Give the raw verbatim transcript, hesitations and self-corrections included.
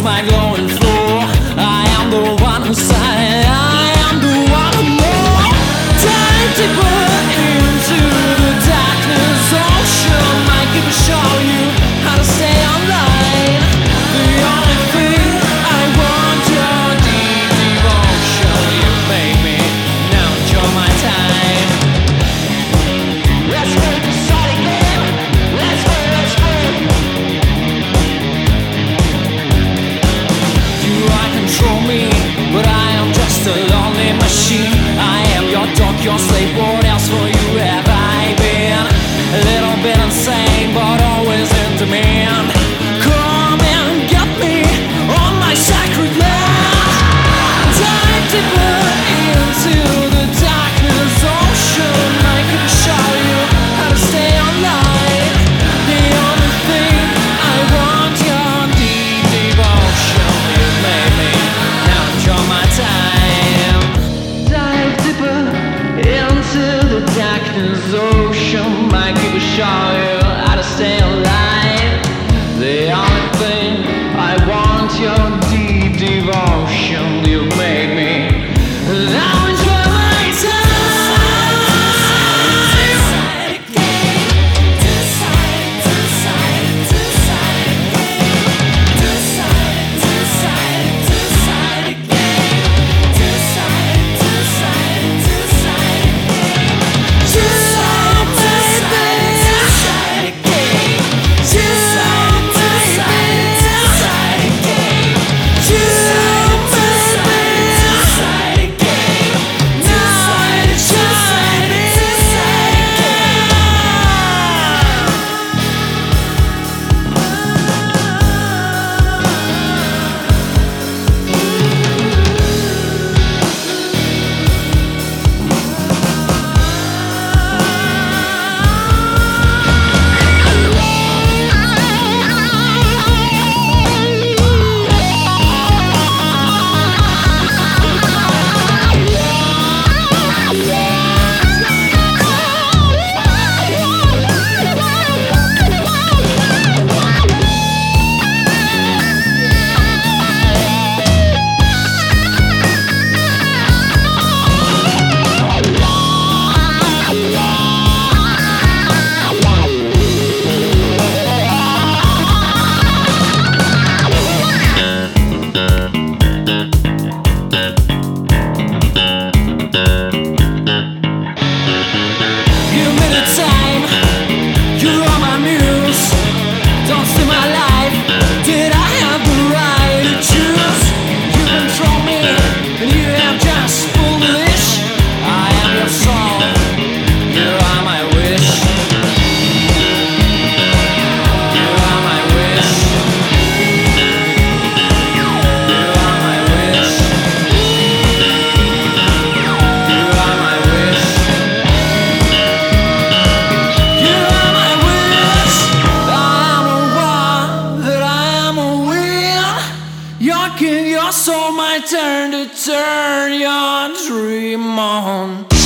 was my glowing floor. I am the one who sighed, I am the one who more. Dive deeper into the darkness ocean. I can show you how to stay online. The only thing I want your deep devotion. You made me, now enjoy my time. Let's make a solid game. Let's go, let's go. You are control me, but I am just a lonely machine. I am your dog, your slave. What else for you have I been? A little bit insane, but always in demand. Come and get me on my sacred land. Dive deeper into the darkness ocean. I can show you how to stay online. The only thing I want, your deep devotion. You made me, now enjoy my time. Dive deeper into the darkness ocean. I can show you how to stay alive. The only thing I want, your deep devotion. You made me, now enjoy my time. Give me the time, you are my muse. Don't steal my life, did I have the right to choose? You control me, and you have just foolish. I am your soul, you are my wish. You are my wish. You are my wish. You are my wish. You are my wish. I am a war, that I am a win. Your king, your soul, my turn to turn your dream on.